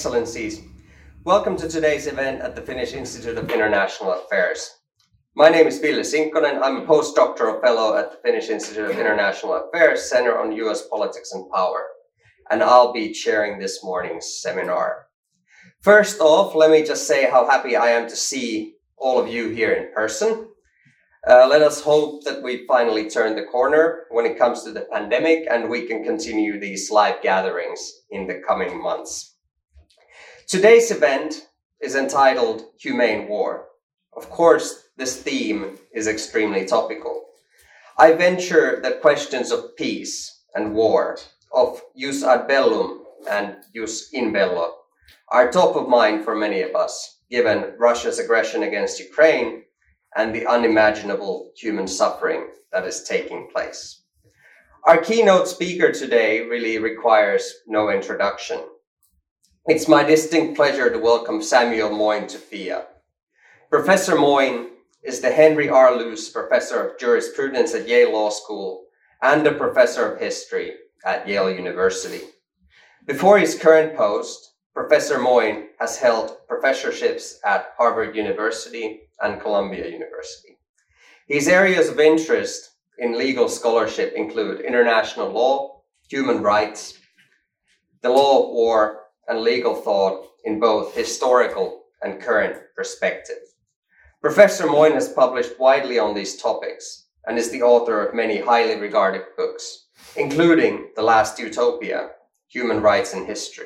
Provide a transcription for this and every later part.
Excellencies, welcome to today's event at the Finnish Institute of International Affairs. My name is Ville Sinkkonen. I'm a postdoctoral fellow at the Finnish Institute of International Affairs Center on U.S. Politics and Power, and I'll be chairing this morning's seminar. First off, let me just say how happy I am to see all of you here in person. Let us hope that we finally turn the corner when it comes to the pandemic and we can continue these live gatherings in the coming months. Today's event is entitled Humane War. Of course, this theme is extremely topical. I venture that questions of peace and war, of jus ad bellum and jus in bello, are top of mind for many of us, given Russia's aggression against Ukraine and the unimaginable human suffering that is taking place. Our keynote speaker today really requires no introduction. It's my distinct pleasure to welcome Samuel Moyn to FIA. Professor Moyn is the Henry R. Luce Professor of Jurisprudence at Yale Law School and a Professor of History at Yale University. Before his current post, Professor Moyn has held professorships at Harvard University and Columbia University. His areas of interest in legal scholarship include international law, human rights, the law of war, and legal thought in both historical and current perspective. Professor Moyn has published widely on these topics and is the author of many highly regarded books, including The Last Utopia, Human Rights in History.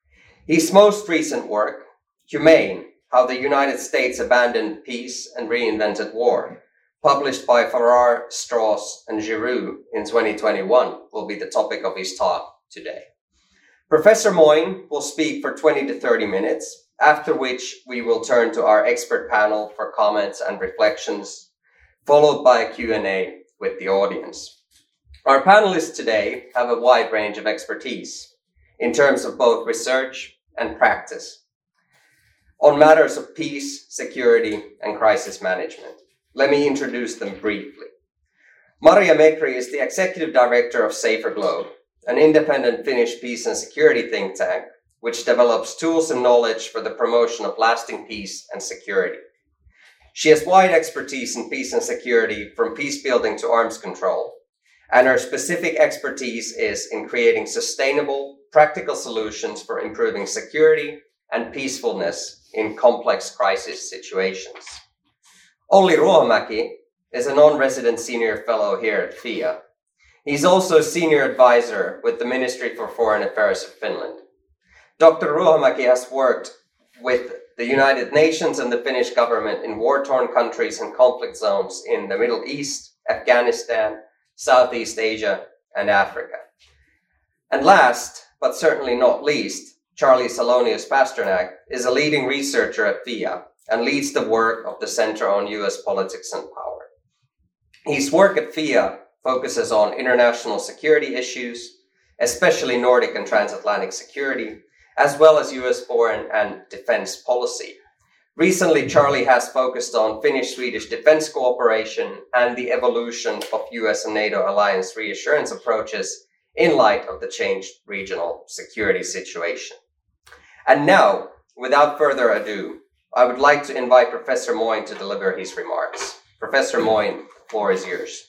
His most recent work, Humane, How the United States Abandoned Peace and Reinvented War, published by Farrar, Strauss, and Giroux in 2021, will be the topic of his talk today. Professor Moyn will speak for 20 to 30 minutes, after which we will turn to our expert panel for comments and reflections, followed by a Q&A with the audience. Our panelists today have a wide range of expertise in terms of both research and practice on matters of peace, security, and crisis management. Let me introduce them briefly. Maria Mekri is the Executive Director of Safer Globe, an independent Finnish peace and security think tank, which develops tools and knowledge for the promotion of lasting peace and security. She has wide expertise in peace and security, from peace building to arms control, and her specific expertise is in creating sustainable, practical solutions for improving security and peacefulness in complex crisis situations. Olli Ruohomäki is a non-resident senior fellow here at FIA. He's also a senior advisor with the Ministry for Foreign Affairs of Finland. Dr. Ruohomäki has worked with the United Nations and the Finnish government in war-torn countries and conflict zones in the Middle East, Afghanistan, Southeast Asia, and Africa. And last, but certainly not least, Charlie Salonius Pasternak is a leading researcher at FIA and leads the work of the Center on U.S. Politics and Power. His work at FIA focuses on international security issues, especially Nordic and transatlantic security, as well as U.S. foreign and defense policy. Recently, Charlie has focused on Finnish-Swedish defense cooperation and the evolution of U.S. and NATO alliance reassurance approaches in light of the changed regional security situation. And now, without further ado, I would like to invite Professor Moyn to deliver his remarks. Professor Moyn, the floor is yours.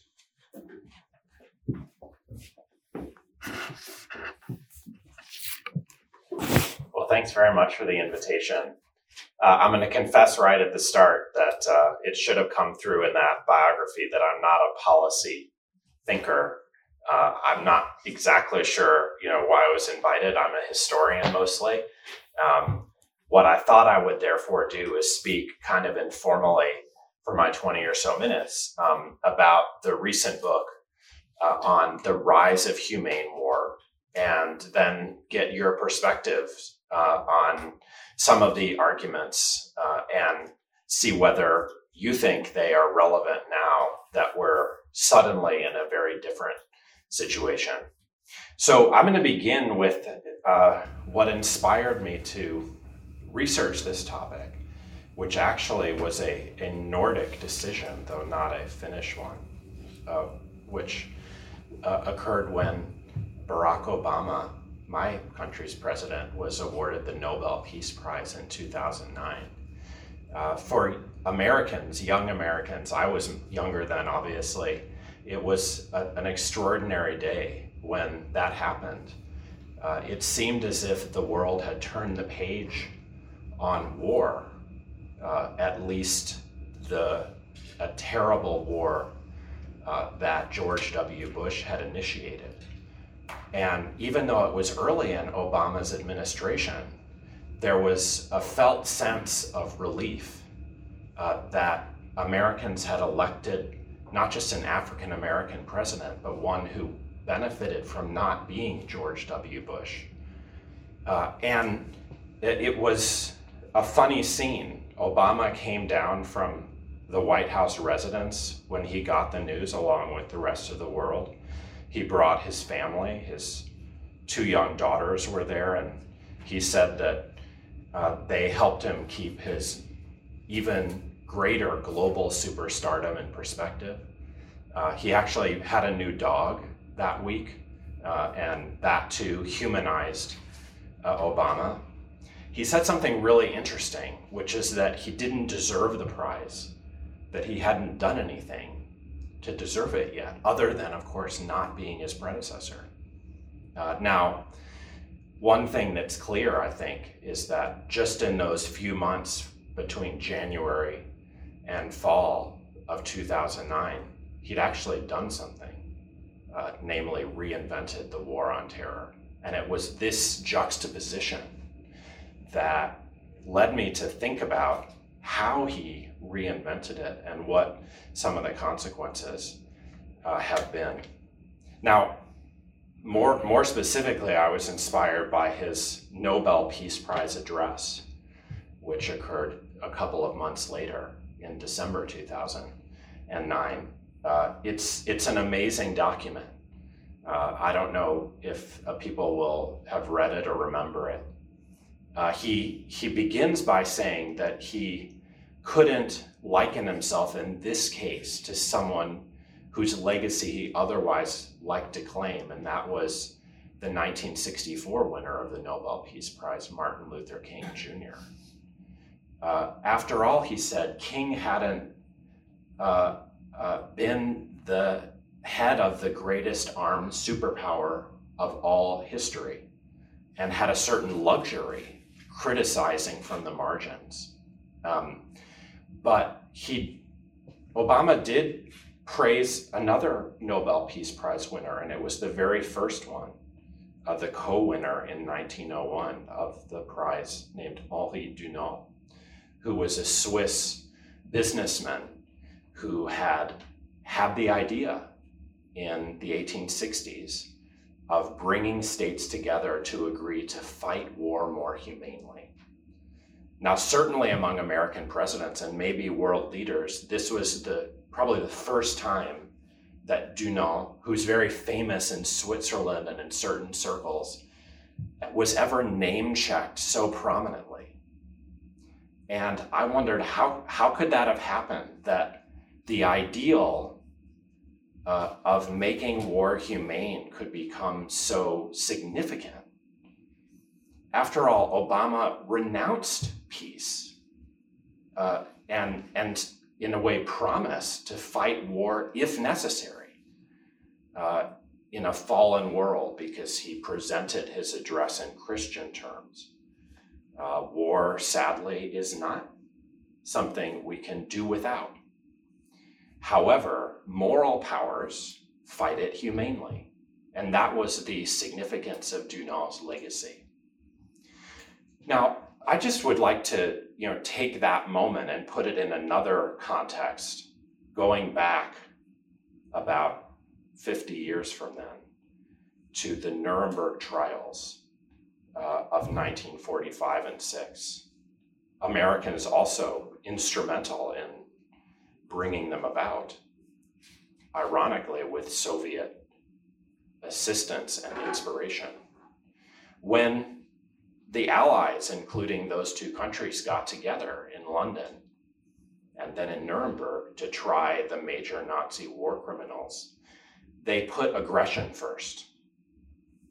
Well, thanks very much for the invitation. I'm going to confess right at the start that it should have come through in that biography that I'm not a policy thinker. I'm not exactly sure, why I was invited. I'm a historian mostly. What I thought I would therefore do is speak kind of informally for my 20 or so minutes about the recent book on the rise of humane war, and then get your perspectives on some of the arguments and see whether you think they are relevant now that we're suddenly in a very different situation. So I'm going to begin with what inspired me to research this topic, which actually was a Nordic decision, though not a Finnish one, which occurred when Barack Obama my country's president was awarded the Nobel Peace Prize in 2009. For Americans, young Americans, I was younger then, obviously, it was an extraordinary day when that happened. It seemed as if the world had turned the page on war, at least a terrible war that George W. Bush had initiated. And even though it was early in Obama's administration, there was a felt sense of relief that Americans had elected not just an African American president, but one who benefited from not being George W. Bush. And it was a funny scene. Obama came down from the White House residence when he got the news along with the rest of the world. He brought his family, his 2 young daughters were there, and he said that they helped him keep his even greater global superstardom in perspective. He actually had a new dog that week, and that too humanized Obama. He said something really interesting, which is that he didn't deserve the prize, that he hadn't done anything to deserve it yet, other than, of course, not being his predecessor. Now, one thing that's clear, I think, is that just in those few months between January and fall of 2009, he'd actually done something, namely reinvented the war on terror. And it was this juxtaposition that led me to think about how he reinvented it and what some of the consequences have been. Now, more specifically, I was inspired by his Nobel Peace Prize address, which occurred a couple of months later in December 2009. It's an amazing document. I don't know if people will have read it or remember it. He begins by saying that he couldn't liken himself in this case to someone whose legacy he otherwise liked to claim, and that was the 1964 winner of the Nobel Peace Prize, Martin Luther King Jr. After all, he said, King hadn't been the head of the greatest armed superpower of all history and had a certain luxury criticizing from the margins. But Obama did praise another Nobel Peace Prize winner, and it was the very first one, the co-winner in 1901 of the prize, named Henri Dunant, who was a Swiss businessman who had the idea in the 1860s of bringing states together to agree to fight war more humanely. Now, certainly among American presidents and maybe world leaders, this was probably the first time that Dunant, who's very famous in Switzerland and in certain circles, was ever name-checked so prominently. And I wondered, how could that have happened, that the ideal of making war humane could become so significant? After all, Obama renounced peace and in a way promised to fight war if necessary in a fallen world, because he presented his address in Christian terms. War, sadly, is not something we can do without. However, moral powers fight it humanely, and that was the significance of Dunant's legacy. Now, I just would like to, take that moment and put it in another context, going back about 50 years from then to the Nuremberg trials of 1945 and 6. Americans also instrumental in bringing them about, ironically with Soviet assistance and inspiration. When the Allies, including those two countries, got together in London and then in Nuremberg to try the major Nazi war criminals, they put aggression first.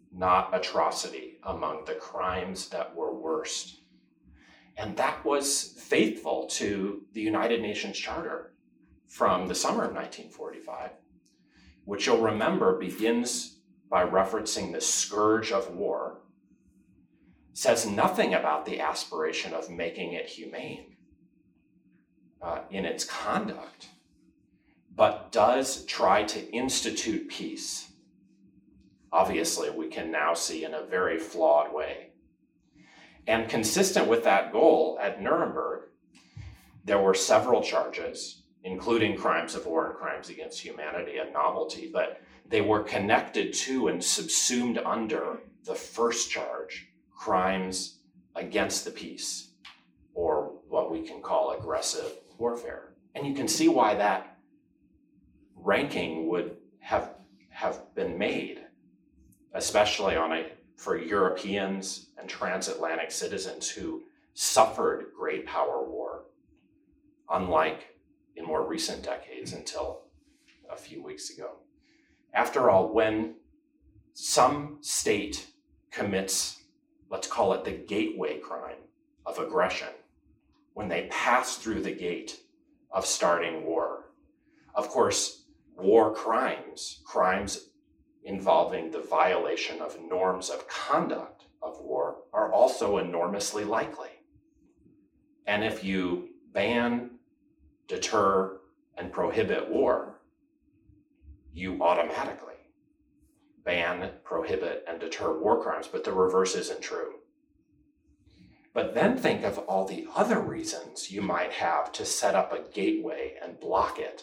not atrocity, among the crimes that were worst. And that was faithful to the United Nations Charter from the summer of 1945, which you'll remember begins by referencing the scourge of war, says nothing about the aspiration of making it humane in its conduct, but does try to institute peace. Obviously, we can now see in a very flawed way. And consistent with that goal, at Nuremberg, there were several charges, including crimes of war and crimes against humanity and novelty, but they were connected to and subsumed under the first charge, crimes against the peace, or what we can call aggressive warfare. And you can see why that ranking would have been made, especially for Europeans and transatlantic citizens who suffered great power war, unlike in more recent decades until a few weeks ago. After all, when some state commits, let's call it the gateway crime of aggression, when they pass through the gate of starting war, of course, war crimes involving the violation of norms of conduct of war, are also enormously likely. And if you ban, deter, and prohibit war, you automatically ban, prohibit, and deter war crimes, but the reverse isn't true. But then think of all the other reasons you might have to set up a gateway and block it.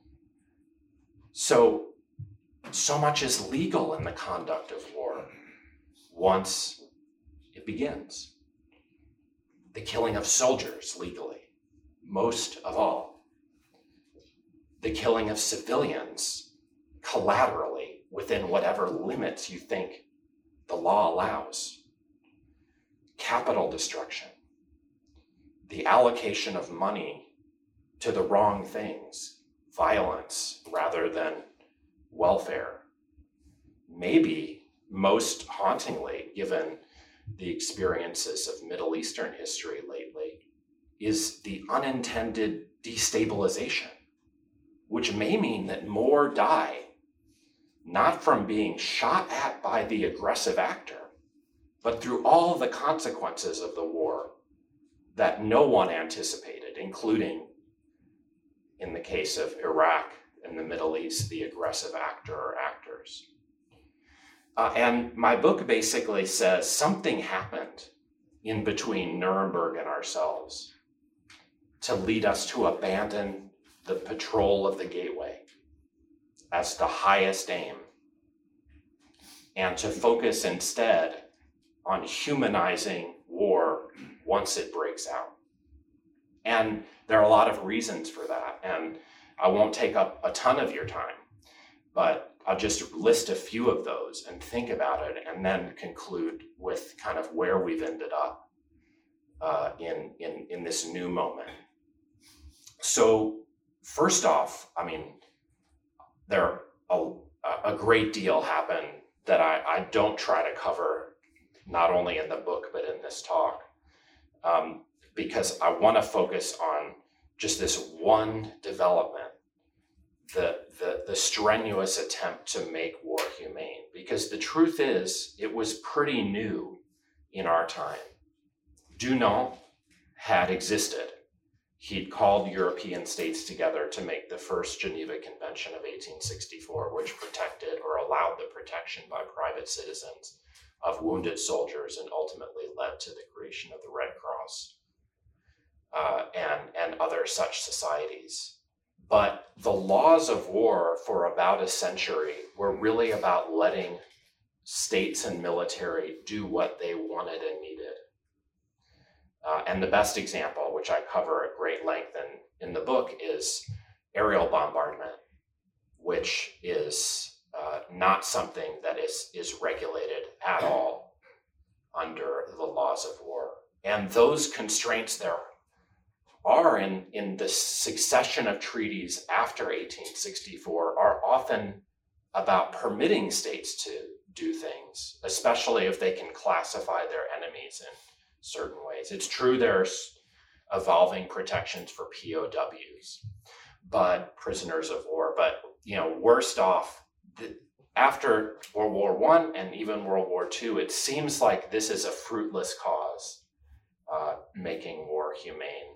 So much is legal in the conduct of war once it begins. The killing of soldiers legally, most of all. The killing of civilians collaterally within whatever limits you think the law allows. Capital destruction, the allocation of money to the wrong things, violence rather than welfare. Maybe most hauntingly, given the experiences of Middle Eastern history lately, is the unintended destabilization, which may mean that more die, not from being shot at by the aggressive actor, but through all the consequences of the war that no one anticipated, including, in the case of Iraq and the Middle East, the aggressive actor or actors. And my book basically says something happened in between Nuremberg and ourselves to lead us to abandon the patrol of the gateway as the highest aim, and to focus instead on humanizing war once it breaks out. And there are a lot of reasons for that, and I won't take up a ton of your time, but I'll just list a few of those and think about it, and then conclude with kind of where we've ended up in this new moment. So first off, I mean, there a great deal happened that I don't try to cover, not only in the book, but in this talk, because I want to focus on just this one development, the strenuous attempt to make war humane. Because the truth is, it was pretty new in our time. Dunant had existed. He'd called European states together to make the first Geneva Convention of 1864, which protected or allowed the protection by private citizens of wounded soldiers, and ultimately led to the creation of the Red Cross and other such societies. But the laws of war for about a century were really about letting states and military do what they wanted and needed. And the best example, which I cover at great length in the book, is aerial bombardment, which is not something that is regulated at all under the laws of war. And those constraints there are in the succession of treaties after 1864 are often about permitting states to do things, especially if they can classify their enemies in certain ways. It's true there's evolving protections for POWs, but prisoners of war. But worst off, after World War I and even World War II, it seems like this is a fruitless cause, making war humane,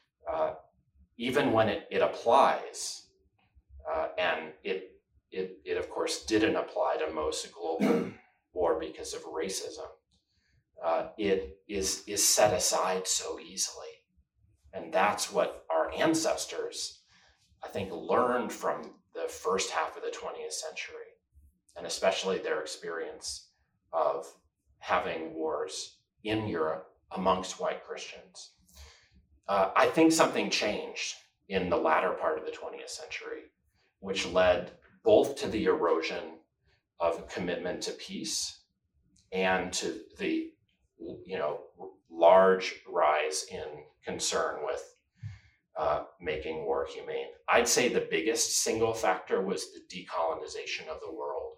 even when it applies, and it of course didn't apply to most global war because of racism. It is set aside so easily, and that's what our ancestors, I think, learned from the first half of the 20th century, and especially their experience of having wars in Europe amongst white Christians. I think something changed in the latter part of the 20th century, which led both to the erosion of commitment to peace and to the large rise in concern with making war humane. I'd say the biggest single factor was the decolonization of the world,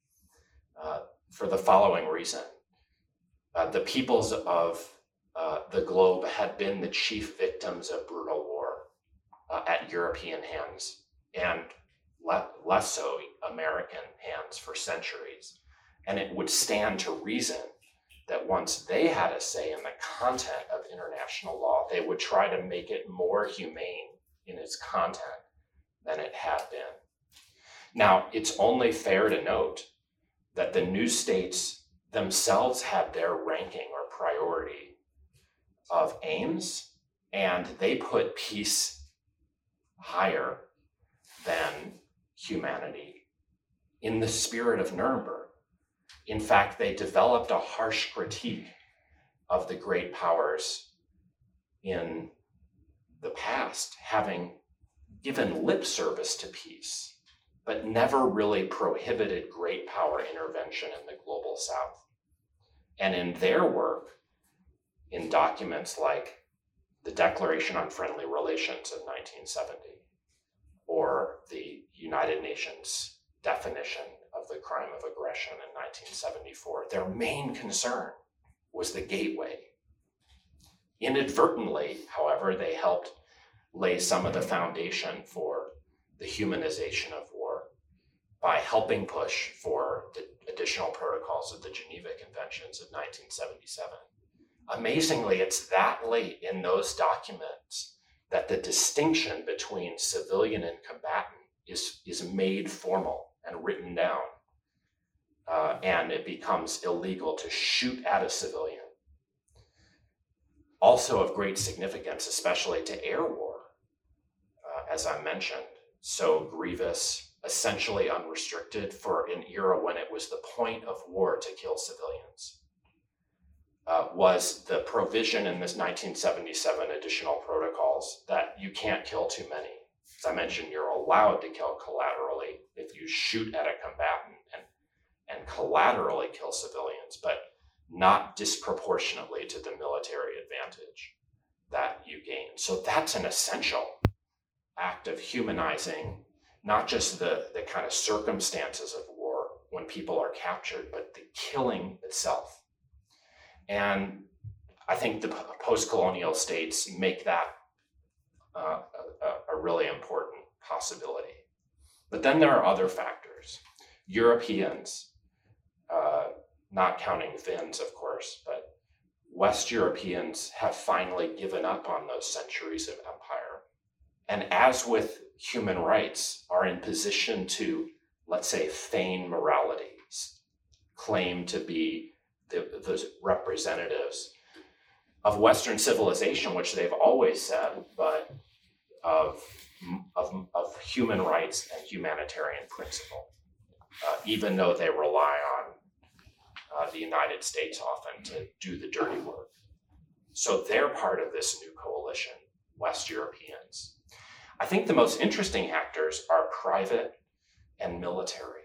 for the following reason. The peoples of the globe had been the chief victims of brutal war at European hands, and less so American hands for centuries. And it would stand to reason that once they had a say in the content of international law, they would try to make it more humane in its content than it had been. Now, it's only fair to note that the new states themselves had their ranking or priority of aims, and they put peace higher than humanity in the spirit of Nuremberg. In fact, they developed a harsh critique of the great powers in the past, having given lip service to peace, but never really prohibited great power intervention in the global South. And in their work, in documents like the Declaration on Friendly Relations of 1970, or the United Nations definition of the crime of aggression in 1974, their main concern was the gateway. Inadvertently, however, they helped lay some of the foundation for the humanization of war by helping push for the additional protocols of the Geneva Conventions of 1977. Amazingly, it's that late in those documents that the distinction between civilian and combatant is made formal and written down, and it becomes illegal to shoot at a civilian. Also of great significance, especially to air war, as I mentioned, so grievous, essentially unrestricted for an era when it was the point of war to kill civilians, was the provision in this 1977 additional protocols that you can't kill too many. As I mentioned, you're allowed to kill collaterally if you shoot at a combatant and collaterally kill civilians, but not disproportionately to the military advantage that you gain. So that's an essential act of humanizing not just the kind of circumstances of war when people are captured, but the killing itself. And I think the post-colonial states make that a really important possibility. But then there are other factors. Europeans, not counting Finns, of course, but West Europeans have finally given up on those centuries of empire. And as with human rights, are in position to, let's say, feign morality, claim to be the representatives of Western civilization, which they've always said, but of human rights and humanitarian principle, even though they rely on the United States often to do the dirty work. So they're part of this new coalition, West Europeans. I think the most interesting actors are private and military.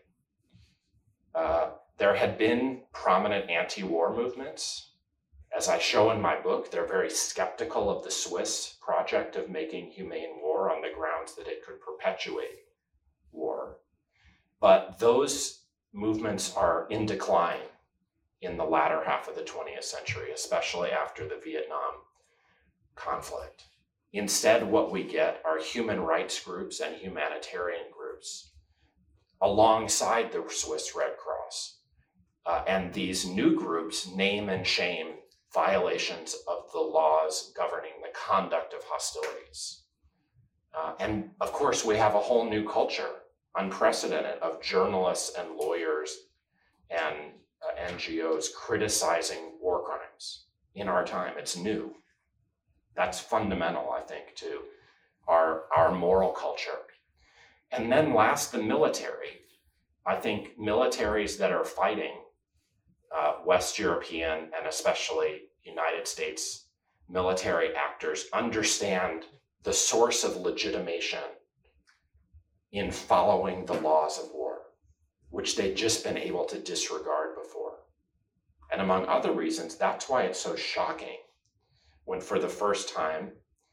There had been prominent anti-war movements. As I show in my book, they're very skeptical of the Swiss project of making humane war on the grounds that it could perpetuate war. But those movements are in decline in the latter half of the 20th century, especially after the Vietnam conflict. Instead, what we get are human rights groups and humanitarian groups alongside the Swiss Red Cross. And these new groups name and shame violations of the laws governing the conduct of hostilities. And of course, we have a whole new culture, unprecedented, of journalists and lawyers and NGOs criticizing war crimes in our time. It's new. That's fundamental, I think, to our moral culture. And then last, the military. I think militaries that are fighting, West European and especially United States military actors, understand the source of legitimation in following the laws of war, which they'd just been able to disregard before. And among other reasons, that's why it's so shocking when for the first time,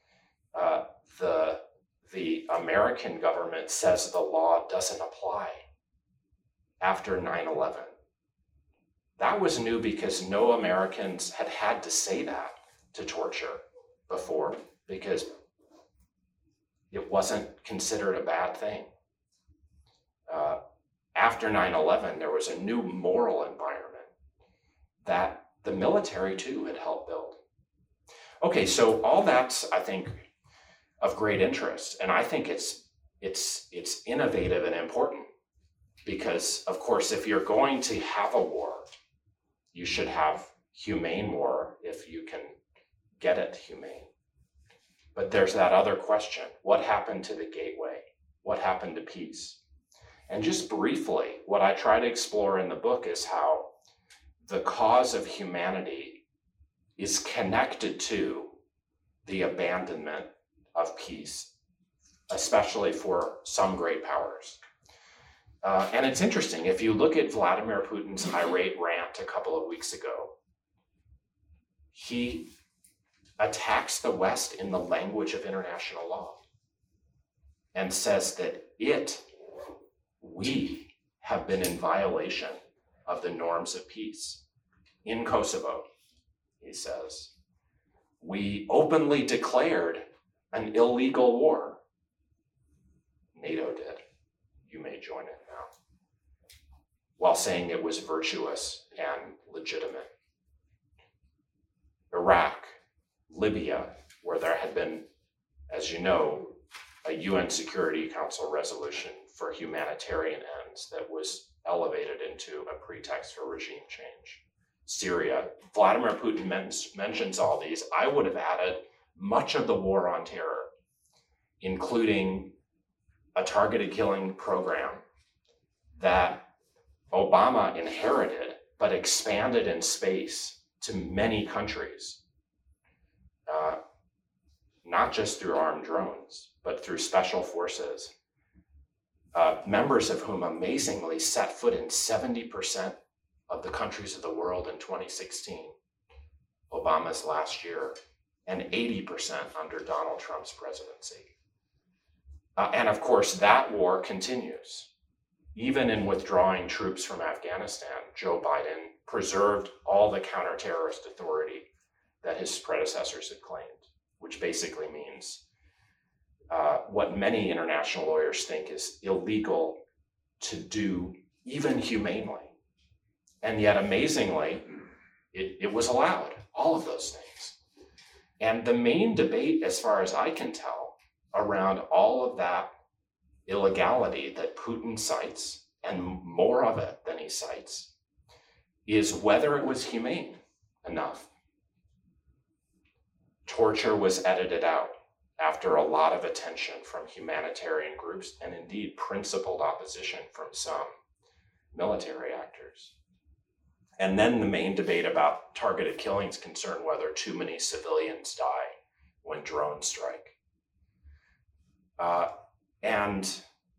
the American government says the law doesn't apply after 9/11. That was new because no Americans had to say that to torture before, because it wasn't considered a bad thing. After 9/11, there was a new moral environment that the military too had helped build. Okay, so all that's, I think, of great interest, and I think it's innovative and important because, of course, if you're going to have a war, you should have humane war if you can get it humane. But there's that other question: what happened to the gateway? What happened to peace? And just briefly, what I try to explore in the book is how the cause of humanity is connected to the abandonment of peace, especially for some great powers. And it's interesting, if you look at Vladimir Putin's irate rant a couple of weeks ago, he attacks the West in the language of international law and says that we have been in violation of the norms of peace. In Kosovo, he says, we openly declared an illegal war. NATO did. You may join it now. While saying it was virtuous and legitimate. Iraq, Libya, where there had been, as you know, a UN Security Council resolution for humanitarian ends that was elevated into a pretext for regime change. Syria, Vladimir Putin mentions all these. I would have added much of the war on terror, including a targeted killing program that Obama inherited, but expanded in space to many countries, not just through armed drones, but through special forces, members of whom amazingly set foot in 70% of the countries of the world in 2016, Obama's last year, and 80% under Donald Trump's presidency. And of course, that war continues. Even in withdrawing troops from Afghanistan, Joe Biden preserved all the counter-terrorist authority that his predecessors had claimed, which basically means what many international lawyers think is illegal to do, even humanely. And yet, amazingly, it was allowed, all of those things. And the main debate, as far as I can tell, around all of that illegality that Putin cites, and more of it than he cites, is whether it was humane enough. Torture was edited out after a lot of attention from humanitarian groups and indeed principled opposition from some military actors. And then the main debate about targeted killings concern whether too many civilians die when drones strike. And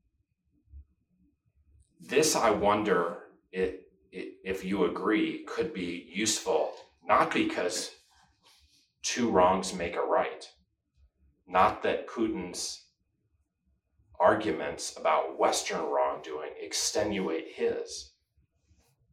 this, I wonder if you agree, could be useful, not because two wrongs make a right, not that Putin's arguments about Western wrongdoing extenuate his,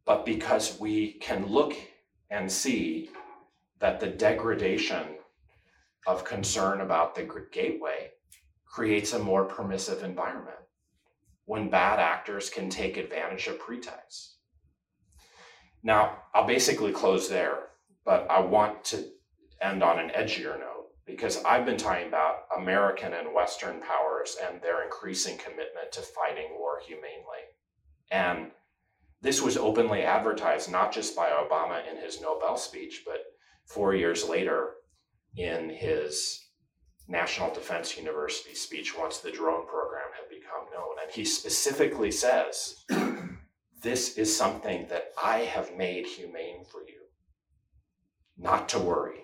but because we can look and see that the degradation of concern about the gateway creates a more permissive environment when bad actors can take advantage of pretexts. Now, I'll basically close there, but I want to end on an edgier note, because I've been talking about American and Western powers and their increasing commitment to fighting war humanely. And this was openly advertised not just by Obama in his Nobel speech, but 4 years later in his National Defense University speech once the drone program had become known. And he specifically says, this is something that I have made humane for you, not to worry.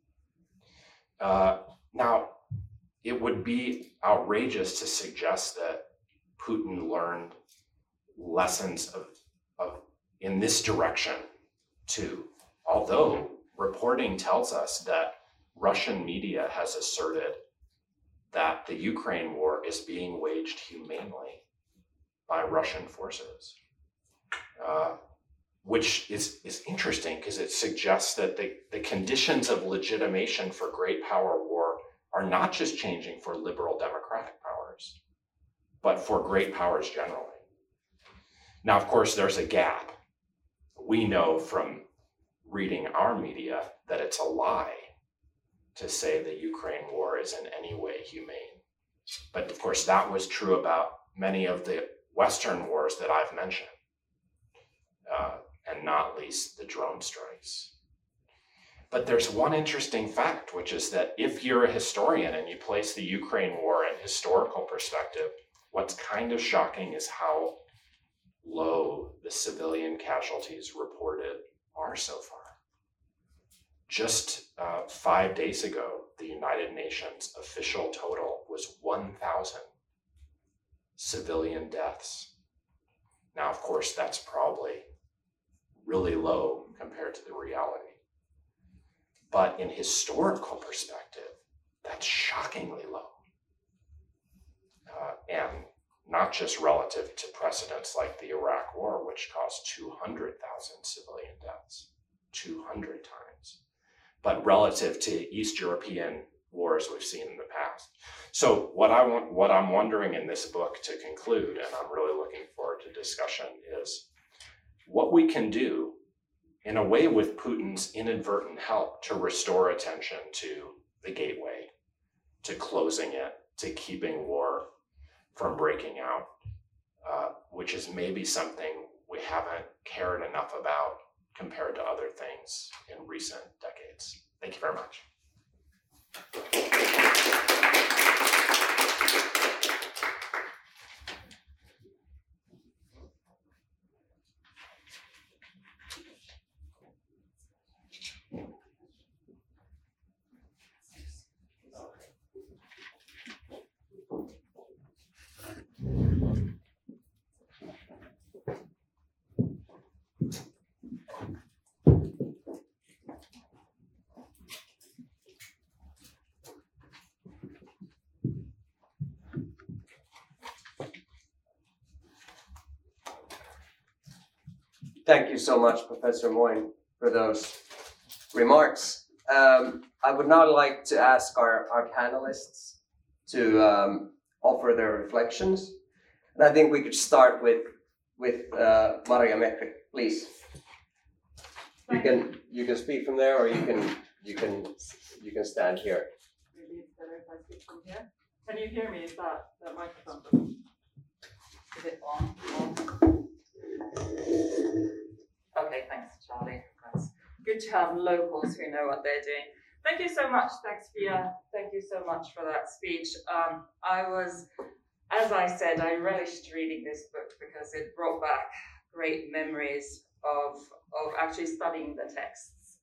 Now, it would be outrageous to suggest that Putin learned lessons of in this direction too, although reporting tells us that Russian media has asserted that the Ukraine war is being waged humanely by Russian forces, which is interesting because it suggests that the conditions of legitimation for great power war are not just changing for liberal democratic powers, but for great powers generally. Now, of course, there's a gap. We know from reading our media that it's a lie to say the Ukraine war is in any way humane. But of course, that was true about many of the Western wars that I've mentioned, and not least the drone strikes. But there's one interesting fact, which is that if you're a historian and you place the Ukraine war in historical perspective, what's kind of shocking is how low the civilian casualties reported are so far. Just 5 days ago, the United Nations official total was 1,000 civilian deaths. Now, of course, that's probably really low compared to the reality. But in historical perspective, that's shockingly low. And not just relative to precedents like the Iraq War, which caused 200,000 civilian deaths, 200 times, but relative to East European wars we've seen in the past. So what I'm wondering in this book to conclude, and I'm really looking forward to discussion, is what we can do in a way with Putin's inadvertent help to restore attention to the gateway, to closing it, to keeping war from breaking out, which is maybe something we haven't cared enough about compared to other things in recent decades. Thank you very much. Thank you so much, Professor Moyne, for those remarks. I would now like to ask our panelists to offer their reflections. And I think we could start with Marja Mekri, please. You can speak from there, or you can stand here. Maybe it's better if I speak from here. Can you hear me? Is that microphone? Is it on? Okay, thanks, Charlie. That's good to have locals who know what they're doing. Thank you so much. Thanks, Pia. Thank you so much for that speech. As I said, I relished reading this book because it brought back great memories of actually studying the texts.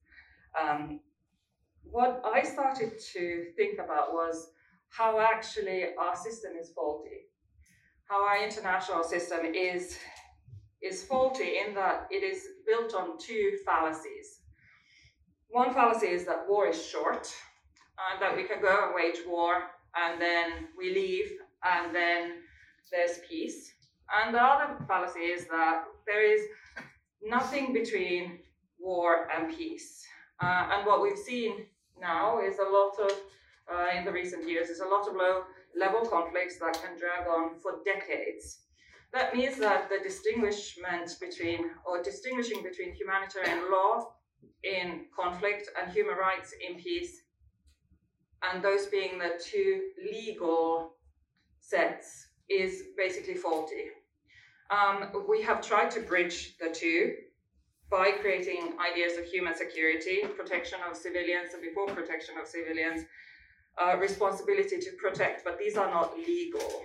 What I started to think about was how actually our system is faulty, how our international system is faulty in that it is built on two fallacies. One fallacy is that war is short, and that we can go and wage war, and then we leave, and then there's peace. And the other fallacy is that there is nothing between war and peace. And what we've seen now is a lot of, in the recent years, is a lot of low-level conflicts that can drag on for decades. That means that the distinguishing between humanitarian law in conflict and human rights in peace, and those being the two legal sets, is basically faulty. We have tried to bridge the two by creating ideas of human security, protection of civilians, and before protection of civilians, responsibility to protect, but these are not legal.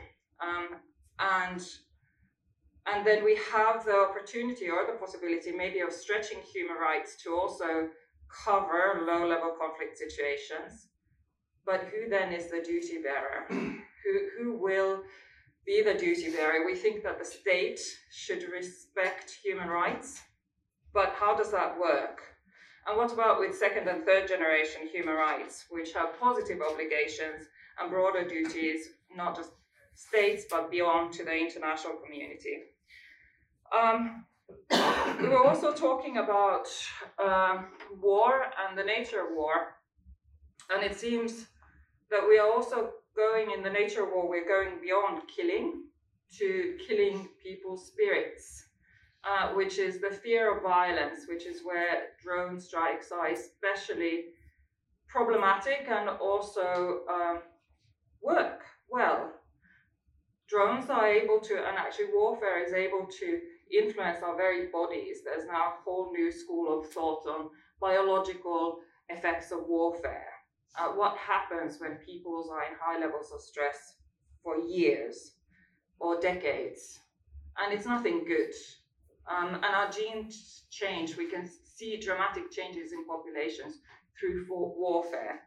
And then we have the opportunity or the possibility maybe of stretching human rights to also cover low-level conflict situations. But who then is the duty bearer? Who will be the duty bearer? We think that the state should respect human rights, but how does that work? And what about with second and third generation human rights, which have positive obligations and broader duties, not just states, but beyond to the international community? We were also talking about war and the nature of war, and it seems that we are also going in the nature of war, we're going beyond killing to killing people's spirits, which is the fear of violence, which is where drone strikes are especially problematic and also work well. Drones are able to, and actually warfare is able to influence our very bodies. There's now a whole new school of thought on biological effects of warfare. What happens when people are in high levels of stress for years or decades? And it's nothing good. And our genes change. We can see dramatic changes in populations through warfare.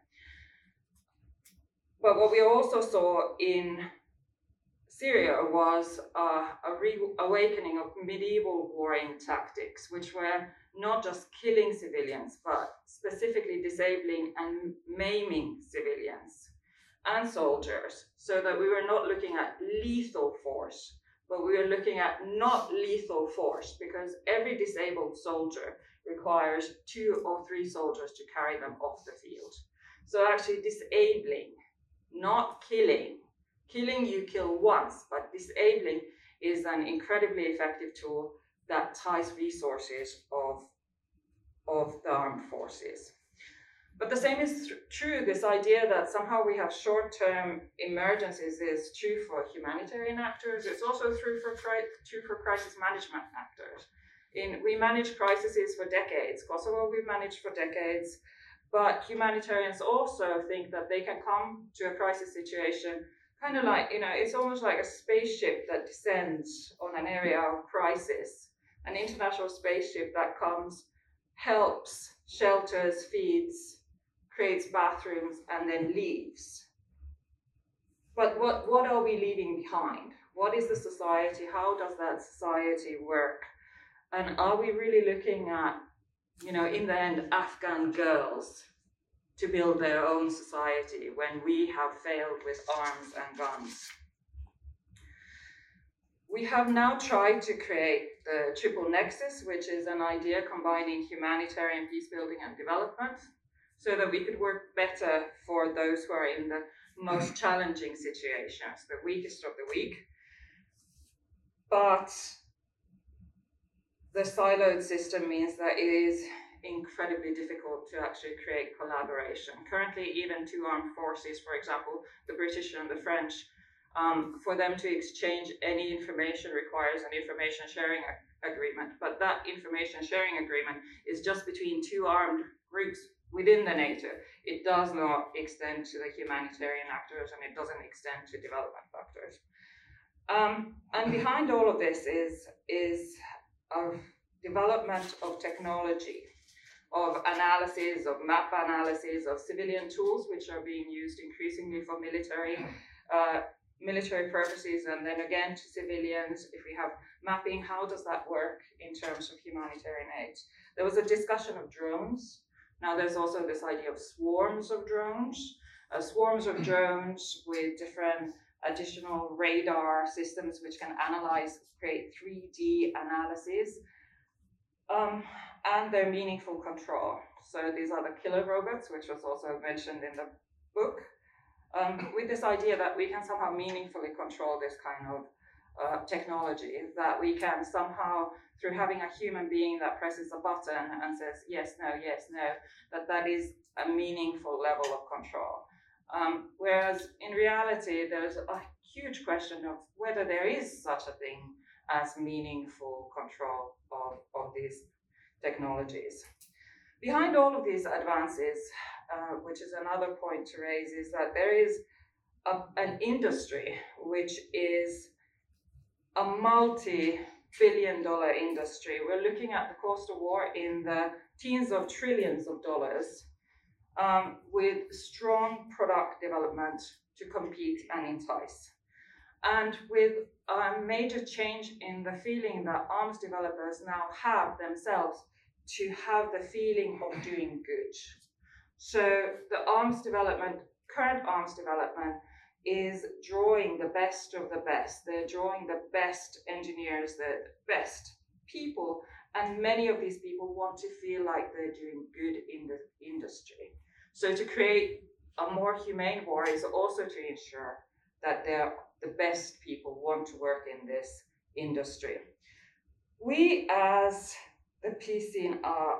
But what we also saw in Syria was a reawakening of medieval warring tactics, which were not just killing civilians, but specifically disabling and maiming civilians and soldiers, so that we were not looking at lethal force, but we were looking at not lethal force, because every disabled soldier requires 2 or 3 soldiers to carry them off the field. So actually disabling, not killing. Killing you kill once, but disabling is an incredibly effective tool that ties resources of the armed forces. But the same is true, this idea that somehow we have short-term emergencies is true for humanitarian actors. It's also true for crisis management actors. We manage crises for decades. Kosovo we've managed for decades, but humanitarians also think that they can come to a crisis situation kind of like, it's almost like a spaceship that descends on an area of crisis, an international spaceship that comes, helps, shelters, feeds, creates bathrooms, and then leaves. But what are we leaving behind? What is the society? How does that society work? And are we really looking at, in the end, Afghan girls to build their own society when we have failed with arms and guns? We have now tried to create the Triple Nexus, which is an idea combining humanitarian peace building and development, so that we could work better for those who are in the most challenging situations, the weakest of the weak. But the siloed system means that it is incredibly difficult to actually create collaboration. Currently, even 2 armed forces, for example, the British and the French, for them to exchange any information requires an information sharing agreement. But that information sharing agreement is just between 2 armed groups within the NATO. It does not extend to the humanitarian actors, and it doesn't extend to development actors. And behind all of this is a development of technology, of analysis, of map analysis, of civilian tools, which are being used increasingly for military purposes, and then again to civilians. If we have mapping, how does that work in terms of humanitarian aid? There was a discussion of drones. Now there's also this idea of swarms of drones. Swarms of drones with different additional radar systems which can analyze, create 3D analysis. and their meaningful control. So these are the killer robots, which was also mentioned in the book, with this idea that we can somehow meaningfully control this kind of technology, that we can somehow, through having a human being that presses a button and says yes, no, that is a meaningful level of control. Whereas in reality, there's a huge question of whether there is such a thing as meaningful control of these technologies. Behind all of these advances, which is another point to raise, is that there is an industry which is a multi-billion-dollar industry. We're looking at the cost of war in the tens of trillions of dollars, with strong product development to compete and entice. And with a major change in the feeling that arms developers now have themselves to have the feeling of doing good. So the current arms development is drawing the best of the best. They're drawing the best engineers, the best people, and many of these people want to feel like they're doing good in the industry. So to create a more humane war is also to ensure that the best people want to work in this industry. We as the peace scene are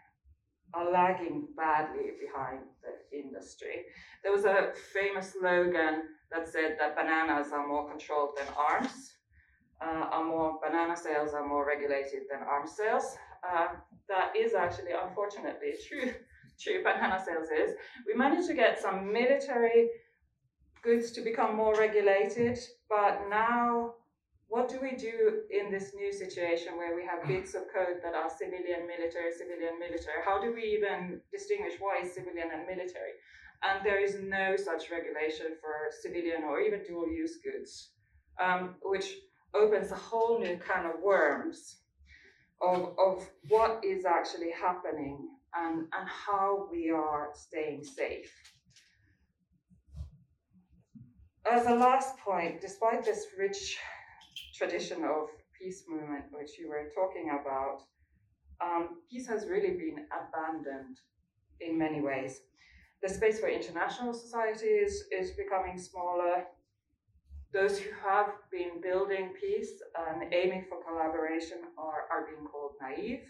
lagging badly behind the industry. There was a famous slogan that said that bananas are more controlled than arms. Banana sales are more regulated than arms sales. That is actually, unfortunately, true. Banana sales is. We managed to get some military goods to become more regulated, but now what do we do in this new situation where we have bits of code that are civilian, military? How do we even distinguish what is civilian and military? And there is no such regulation for civilian or even dual use goods, which opens a whole new can of worms of what is actually happening and how we are staying safe. As a last point, despite this rich tradition of peace movement, which you were talking about, peace has really been abandoned in many ways. The space for international societies is becoming smaller. Those who have been building peace and aiming for collaboration are being called naive.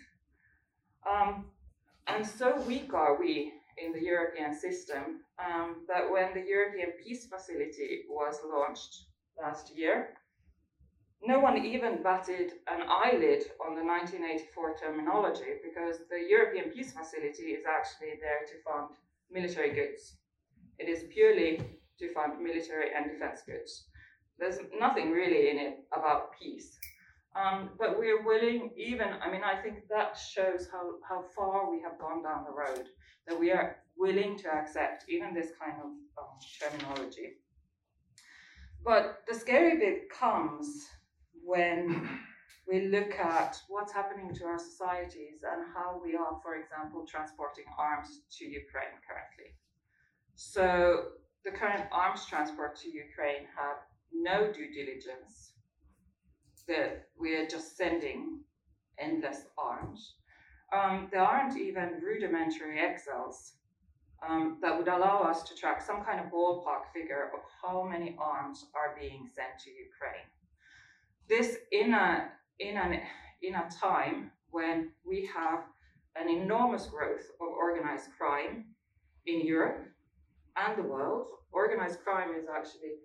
And so weak are we in the European system that when the European Peace Facility was launched last year, no one even batted an eyelid on the 1984 terminology, because the European Peace Facility is actually there to fund military goods. It is purely to fund military and defense goods. There's nothing really in it about peace. But we're willing, I think that shows how far we have gone down the road, that we are willing to accept even this kind of terminology. But the scary bit comes when we look at what's happening to our societies and how we are, for example, transporting arms to Ukraine currently. So the current arms transport to Ukraine have no due diligence. That we are just sending endless arms. There aren't even rudimentary Excels that would allow us to track some kind of ballpark figure of how many arms are being sent to Ukraine. This in a time when we have an enormous growth of organized crime in Europe and the world. Organized crime is actually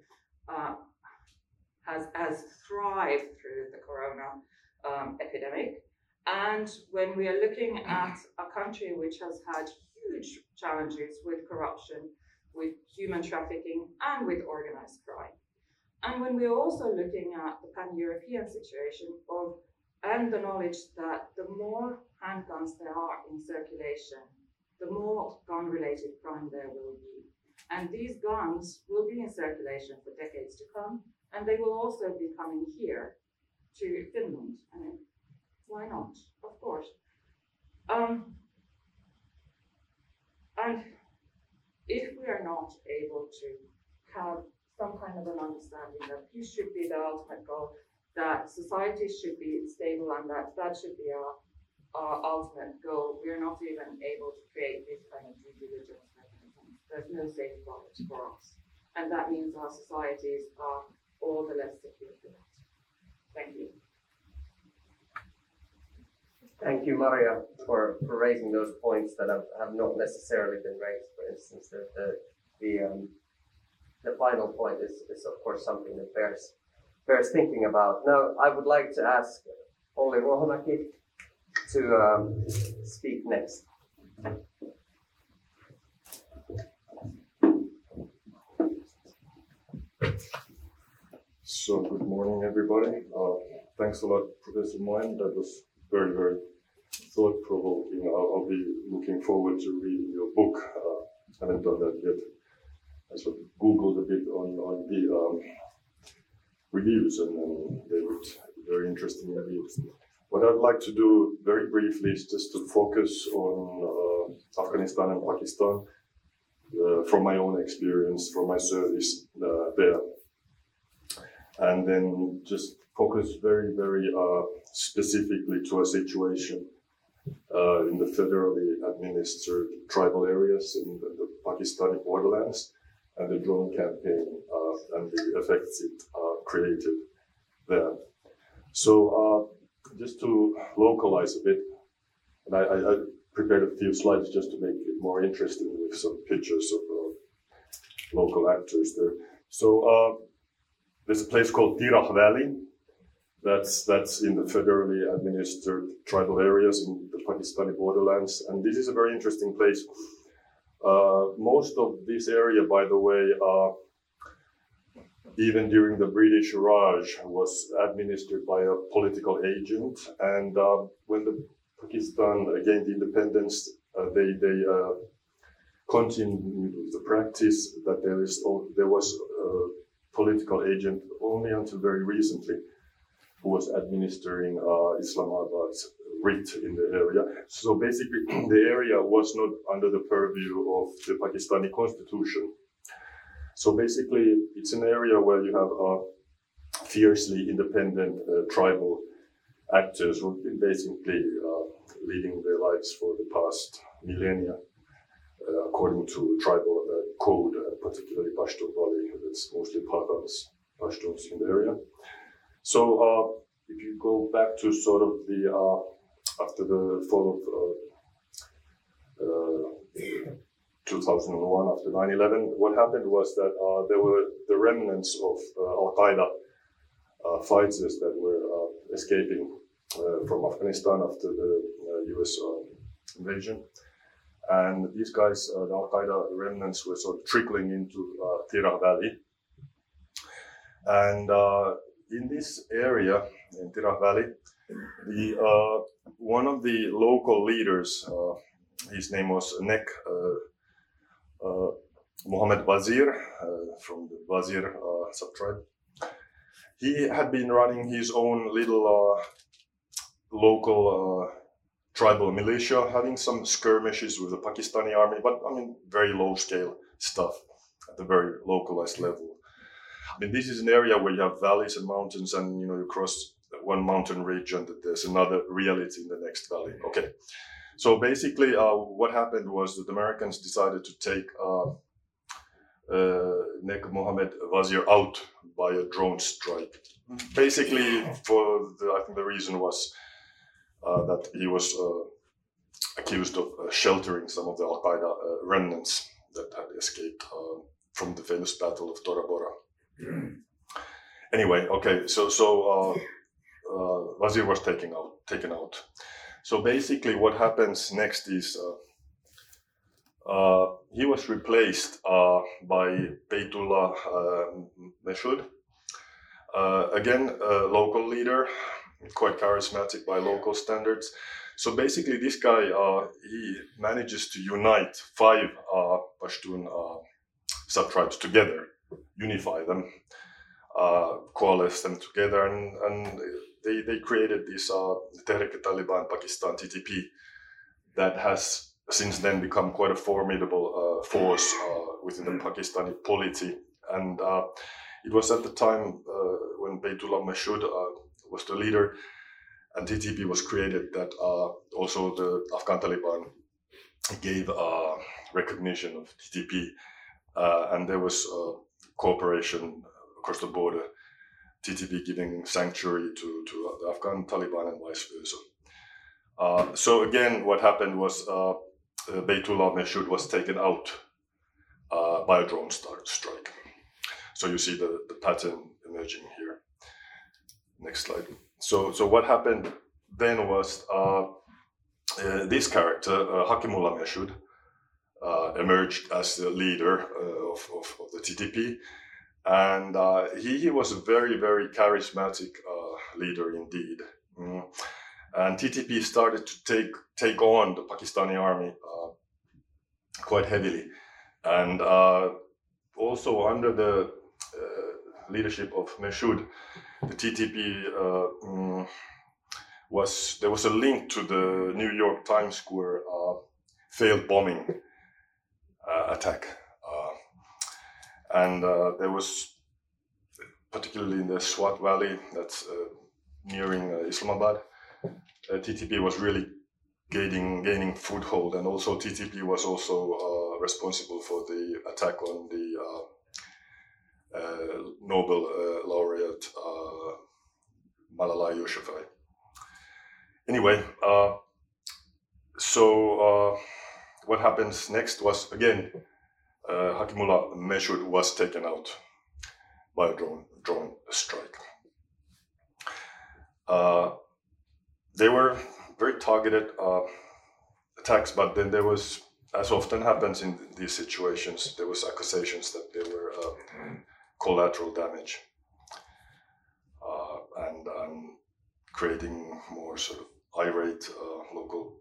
has thrived through the corona epidemic. And when we are looking at a country which has had huge challenges with corruption, with human trafficking, and with organized crime. And when we're also looking at the pan-European situation and the knowledge that the more handguns there are in circulation, the more gun-related crime there will be. And these guns will be in circulation for decades to come, and they will also be coming here to Finland. I mean, why not? Of course. And if we are not able to have some kind of an understanding that peace should be the ultimate goal, that society should be stable, and that should be our ultimate goal, we're not even able to create this kind of due diligence mechanism. There's no safeguards for us. And that means our societies are all the less secure for that. Thank you. Thank you, Maria, for raising those points that have not necessarily been raised. For instance, the final point is of course something that bears thinking about. Now, I would like to ask Olli Ruohomäki to speak next. So good morning, everybody. Thanks a lot, Professor Moen. That was very, very thought-provoking. I'll be looking forward to reading your book. I haven't done that yet. I sort of Googled a bit on the reviews, and they looked very interesting reviews. What I'd like to do very briefly is just to focus on Afghanistan and Pakistan from my own experience, from my service there. And then just focus very, very specifically to a situation in the federally administered tribal areas in the Pakistani borderlands and the drone campaign and the effects it created there. So just to localize a bit, and I prepared a few slides just to make it more interesting with some pictures of local actors there. So there's a place called Tirah Valley that's in the federally administered tribal areas in the Pakistani borderlands. And this is a very interesting place. Most of this area, by the way, even during the British Raj, was administered by a political agent. And when the Pakistan gained independence, they continued with the practice that there was a political agent only until very recently who was administering Islamabad's writ in the area. So basically, the area was not under the purview of the Pakistani constitution. So basically, it's an area where you have fiercely independent tribal actors who've been basically leading their lives for the past millennia, according to tribal code, particularly Pashtun Valley, that's mostly Pashtuns in the area. So if you go back to sort of the, after the fall of 2001, after 9/11, what happened was that there were the remnants of Al-Qaeda fighters that were escaping from Afghanistan after the US invasion. And these guys, the Al-Qaeda remnants, were sort of trickling into Tirah Valley. And in this area, in Tirah Valley, one of the local leaders, his name was Nek Mohammed Wazir, from the Wazir subtribe. He had been running his own little local tribal militia, having some skirmishes with the Pakistani army, but I mean very low scale stuff at the very localized level. I mean, this is an area where you have valleys and mountains, and you cross one mountain ridge and there's another reality in the next valley. Okay, so basically what happened was that the Americans decided to take Nek Mohammed Wazir out by a drone strike. Basically, I think the reason was that he was accused of sheltering some of the Al-Qaeda remnants that had escaped from the famous Battle of Tora Bora. Anyway, okay, so Wazir was taken out. So basically what happens next is he was replaced by Baytullah Mehsud, again a local leader, quite charismatic by local standards. So basically this guy, he manages to unite 5 Pashtun subtribes together, unify them, coalesce them together, and they created this Tehrik-e-Taliban Pakistan, TTP, that has since then become quite a formidable force within the Pakistani polity. And it was at the time when Baytullah Mehsud was the leader, and TTP was created, that also the Afghan Taliban gave recognition of TTP, and there was cooperation across the border, TTP giving sanctuary to the Afghan Taliban and vice versa. So again, what happened was Baytullah Mehsud was taken out by a drone strike. So you see the pattern emerging here. Next slide. So what happened then was this character, Hakimullah Mehsud, emerged as the leader of the TTP. And he was a very, very charismatic leader indeed. And TTP started to take on the Pakistani army quite heavily. And also under the leadership of Mehsud, the TTP there was a link to the New York Times Square failed bombing attack. And there was, particularly in the Swat Valley, that's nearing Islamabad, TTP was really gaining foothold, and also TTP was also responsible for the attack on the Nobel laureate Malala Yousafzai. Anyway, so what happens next was, again, Hakimullah Mehsud was taken out by a drone strike. They were very targeted attacks, but then there was, as often happens in these situations, there was accusations that there were collateral damage and creating more sort of irate local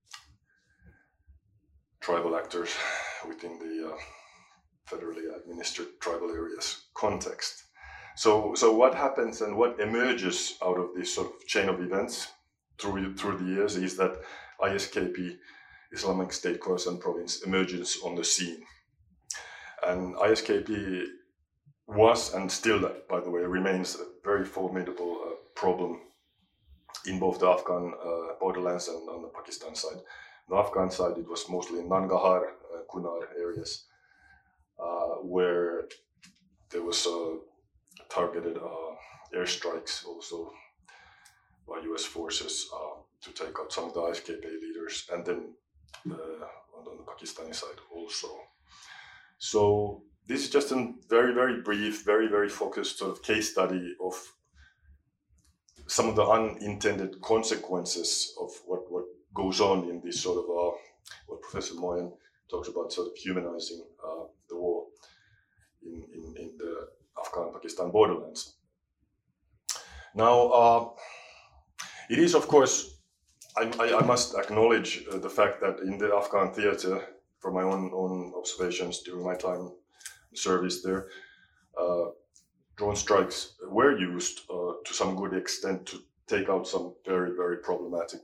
tribal actors within the federally administered tribal areas context. So what happens and what emerges out of this sort of chain of events through the years is that ISKP, Islamic State Khorasan Province, emerges on the scene. And ISKP was, and still, by the way, remains a very formidable problem in both the Afghan borderlands and on the Pakistan side. On the Afghan side, it was mostly in Nangarhar, Kunar areas, where there was targeted airstrikes also by US forces to take out some of the ISKP leaders, and then on the Pakistani side also. So this is just a very, very brief, very, very focused sort of case study of some of the unintended consequences of what goes on in this sort of what Professor Moyen talks about, sort of humanizing the war in the Afghan-Pakistan borderlands. Now, it is, of course, I must acknowledge the fact that in the Afghan theater, from my own observations during my time in service there, drone strikes were used to some good extent to take out some very, very problematic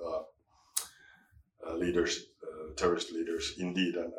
leaders, terrorist leaders, indeed, and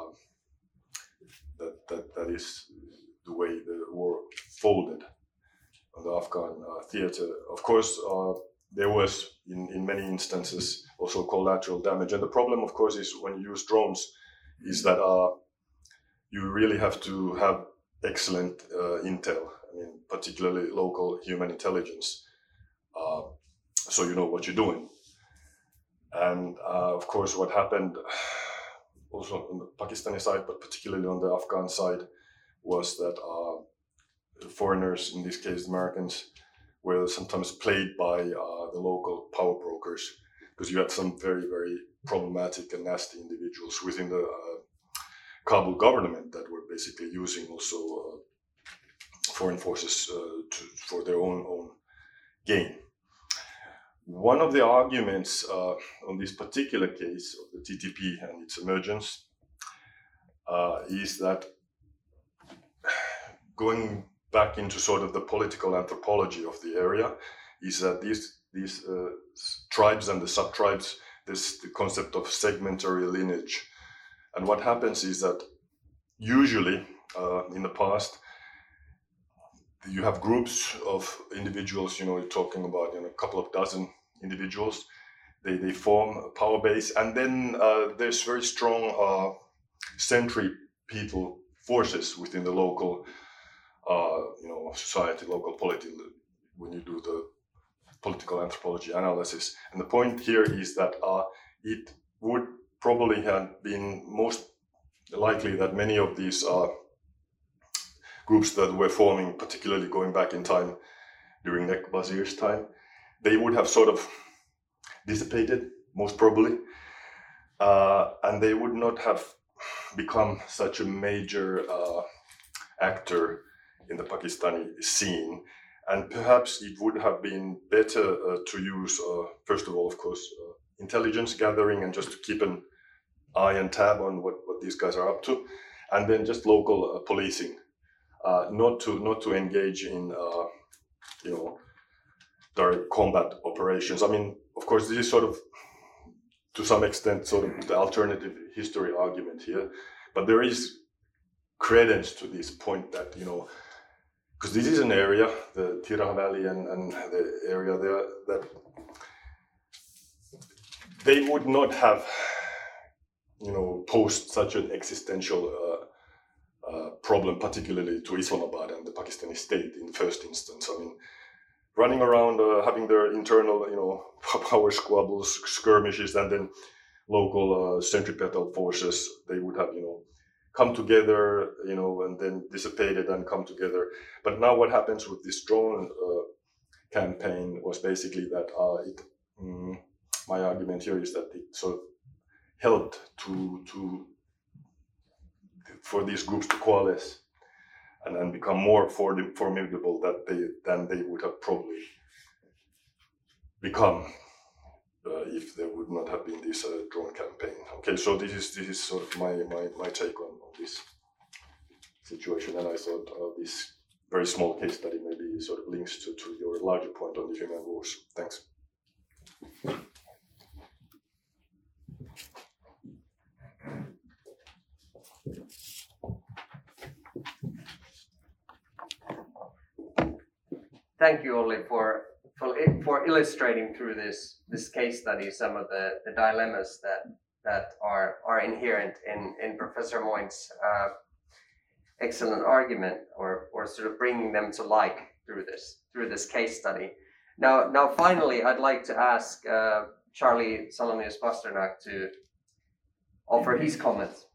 that is the way the war folded on the Afghan theater. Of course, there was, in many instances, also collateral damage. And the problem, of course, is when you use drones, is that you really have to have excellent intel, I mean, particularly local human intelligence, so you know what you're doing. And of course, what happened also on the Pakistani side, but particularly on the Afghan side, was that foreigners, in this case Americans, were sometimes played by the local power brokers, because you had some very, very problematic and nasty individuals within the Kabul government that were basically using also foreign forces for their own gain. One of the arguments on this particular case of the TTP and its emergence is that, going back into sort of the political anthropology of the area, is that these tribes and the sub-tribes, the concept of segmentary lineage. And what happens is that usually in the past, you have groups of individuals, you're talking about a couple of dozen individuals. They form a power base, and then there's very strong centripetal forces within the local, society, local polity. When you do the political anthropology analysis, and the point here is that it would probably have been most likely that many of these groups that were forming, particularly going back in time during Nek Bazir's time, they would have sort of dissipated, most probably, and they would not have become such a major actor in the Pakistani scene. And perhaps it would have been better to use, first of all, of course, intelligence gathering and just to keep an eye and tab on what these guys are up to, and then just local policing, not to engage in direct combat operations. I mean, of course, this is sort of, to some extent, sort of the alternative history argument here, but there is credence to this point that, because this is an area, the Tirah Valley and the area there, that they would not have, posed such an existential problem, particularly to Islamabad and the Pakistani state in the first instance. I mean, running around, having their internal, power squabbles, skirmishes, and then local centripetal forces, they would have, come together, and then dissipated and come together. But now what happens with this drone campaign was basically that my argument here is that it sort of helped for these groups to coalesce and become more formidable than they would have probably become if there would not have been this drone campaign. Okay, so this is sort of my take on this situation, and I thought this very small case study maybe sort of links to your larger point on the human wars. Thanks. Thank you, Olli, for illustrating through this case study some of the dilemmas that are inherent in Professor Moin's excellent argument, or sort of bringing them to light through this case study. Now, finally, I'd like to ask Charlie Salonius Pasternak to offer his comments.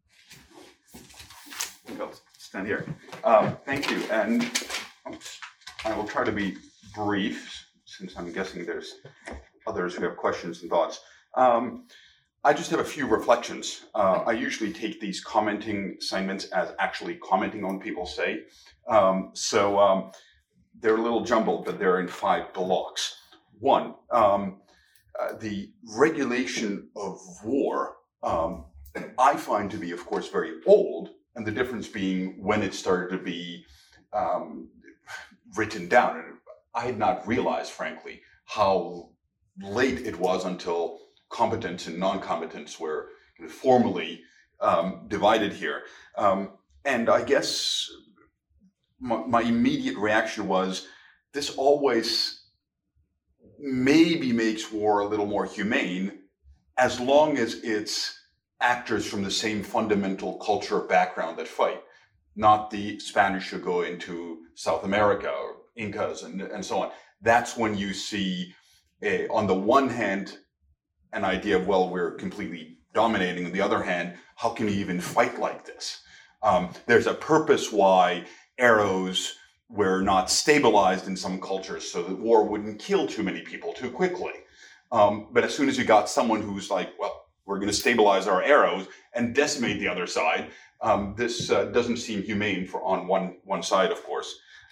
I'll stand here. Thank you, and I will try to be brief, since I'm guessing there's others who have questions and thoughts. I just have a few reflections. I usually take these commenting assignments as actually commenting on what people say. So they're a little jumbled, but they're in 5 blocks. One, the regulation of war, I find to be, of course, very old, and the difference being when it started to be written down. And I had not realized, frankly, how late it was until competence and non-competence were formally divided here. And I guess my immediate reaction was, this always maybe makes war a little more humane, as long as it's actors from the same fundamental culture background that fight, not the Spanish who go into South America or Incas and so on. That's when you see, on the one hand, an idea of, well, we're completely dominating. On the other hand, how can you even fight like this? There's a purpose why arrows were not stabilized in some cultures so that war wouldn't kill too many people too quickly. But as soon as you got someone who's like, well, we're going to stabilize our arrows and decimate the other side, this doesn't seem humane on one side, of course.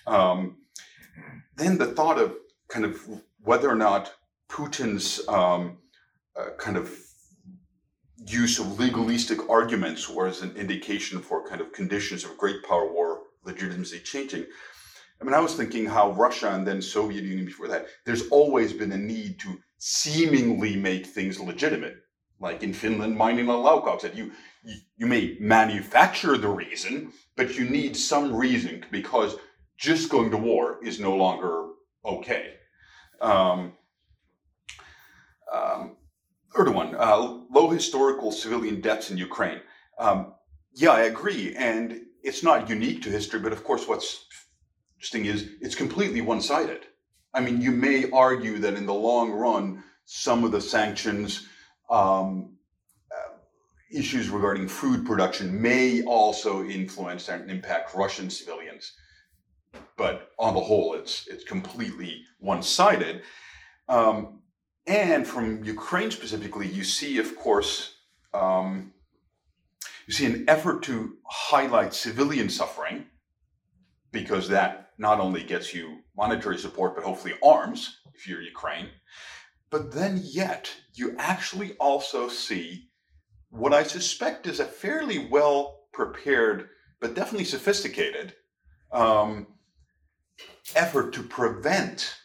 Then the thought of kind of whether or not Putin's kind of use of legalistic arguments was an indication for kind of conditions of great power war legitimacy changing. I mean, I was thinking how Russia and then Soviet Union before that, there's always been a need to seemingly make things legitimate. Like in Finland, mining on Laukauk said, you may manufacture the reason, but you need some reason, because just going to war is no longer okay. Erdogan, low historical civilian deaths in Ukraine. Yeah, I agree. And it's not unique to history, but of course, what's interesting is it's completely one-sided. I mean, you may argue that in the long run, some of the sanctions, issues regarding food production may also influence and impact Russian civilians. But on the whole, it's completely one-sided. And from Ukraine specifically, you see, of course, you see an effort to highlight civilian suffering, because that not only gets you monetary support, but hopefully arms if you're Ukraine. But then yet, you actually also see what I suspect is a fairly well prepared, but definitely sophisticated effort to prevent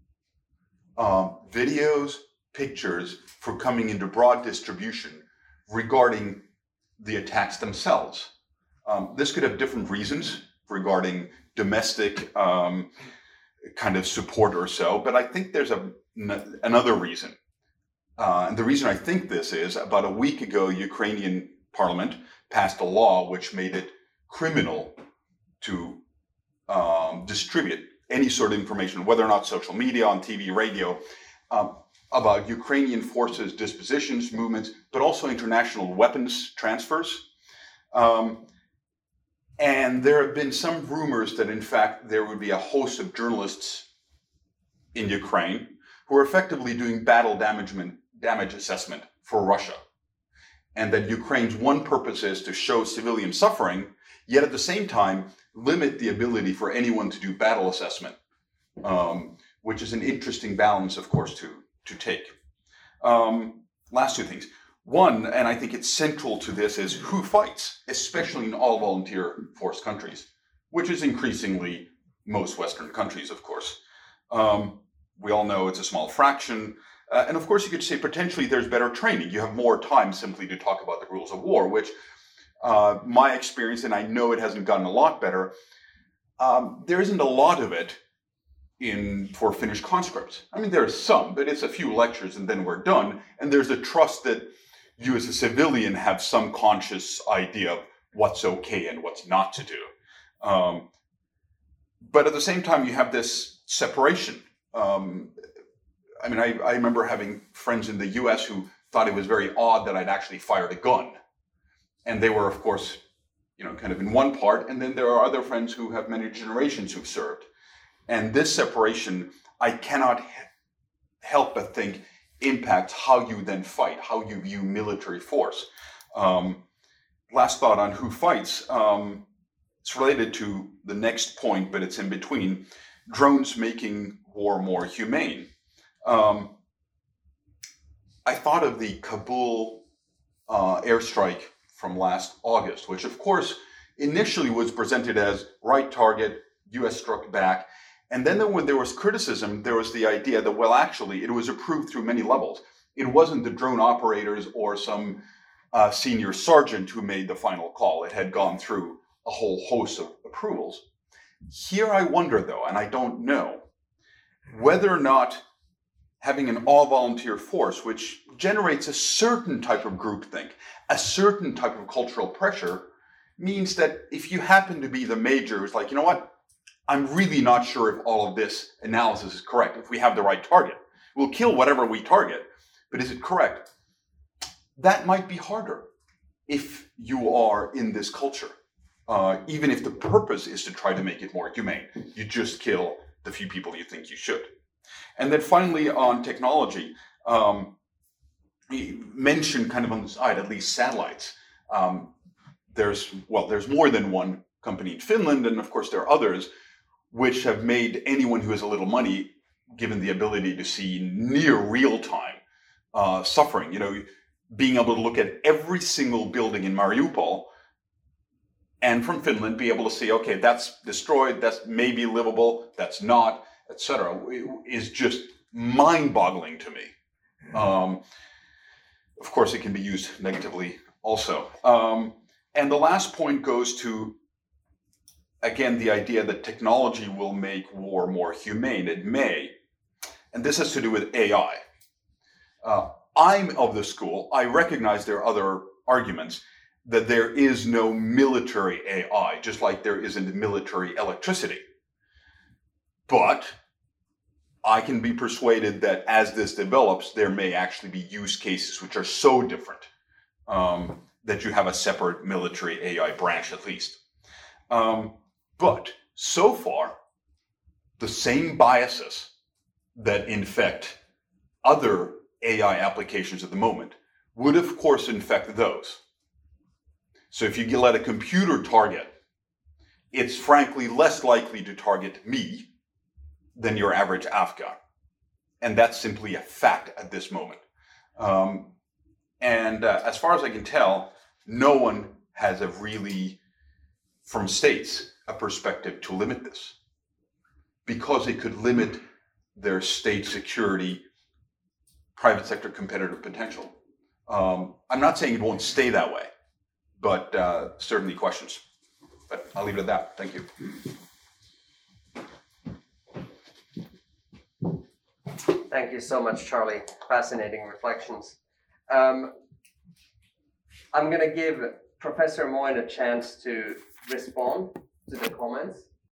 videos, pictures from coming into broad distribution regarding the attacks themselves. This could have different reasons regarding domestic kind of support or so, but I think there's another reason. And the reason I think this is, about a week ago, Ukrainian parliament passed a law which made it criminal to distribute any sort of information, whether or not social media, on TV, radio, about Ukrainian forces' dispositions, movements, but also international weapons transfers. And there have been some rumors that, in fact, there would be a host of journalists in Ukraine who are effectively doing battle damage assessment for Russia. And that Ukraine's one purpose is to show civilian suffering, yet at the same time, limit the ability for anyone to do battle assessment, which is an interesting balance, of course, to take. Last two things. One, and I think it's central to this, is who fights, especially in all volunteer force countries, which is increasingly most Western countries, of course. We all know it's a small fraction. And of course, you could say potentially there's better training. You have more time simply to talk about the rules of war, which my experience, and I know it hasn't gotten a lot better, there isn't a lot of it for Finnish conscripts. I mean, there's some, but it's a few lectures and then we're done. And there's a trust that you as a civilian have some conscious idea of what's okay and what's not to do. But at the same time, you have this separation. I mean, I remember having friends in the US who thought it was very odd that I'd actually fired a gun. And they were, of course, kind of in one part. And then there are other friends who have many generations who've served. And this separation, I cannot help but think, impacts how you then fight, how you view military force. Last thought on who fights. It's related to the next point, but it's in between. Drones making war more humane. I thought of the Kabul airstrike from last August, which of course initially was presented as right target, US struck back. And then when there was criticism, there was the idea that, well, actually, it was approved through many levels. It wasn't the drone operators or some senior sergeant who made the final call. It had gone through a whole host of approvals. Here I wonder, though, and I don't know, whether or not having an all-volunteer force, which generates a certain type of groupthink, a certain type of cultural pressure, means that if you happen to be the major who's like, you know what, I'm really not sure if all of this analysis is correct, if we have the right target. We'll kill whatever we target, but is it correct? That might be harder if you are in this culture, even if the purpose is to try to make it more humane. You just kill the few people you think you should. And then finally on technology, you mentioned kind of on the side, at least satellites. There's more than one company in Finland, and of course there are others, which have made anyone who has a little money given the ability to see near real time suffering. Being able to look at every single building in Mariupol and from Finland be able to see, okay, that's destroyed, that's maybe livable, that's not, etc., is just mind-boggling to me. Of course, it can be used negatively also. And the last point goes to, again, the idea that technology will make war more humane. It may. And this has to do with AI. I'm of the school, I recognize there are other arguments, that there is no military AI, just like there isn't military electricity. But I can be persuaded that as this develops, there may actually be use cases which are so different that you have a separate military AI branch at least. But so far, the same biases that infect other AI applications at the moment would of course infect those. So if you let a computer target, it's frankly less likely to target me than your average Afghan. And that's simply a fact at this moment. As far as I can tell, no one has a really, from states, a perspective to limit this, because it could limit their state security, private sector competitive potential. I'm not saying it won't stay that way, but certainly questions. But I'll leave it at that. Thank you. Thank you so much, Charlie. Fascinating reflections. I'm going to give Professor Moine a chance to respond to the comments.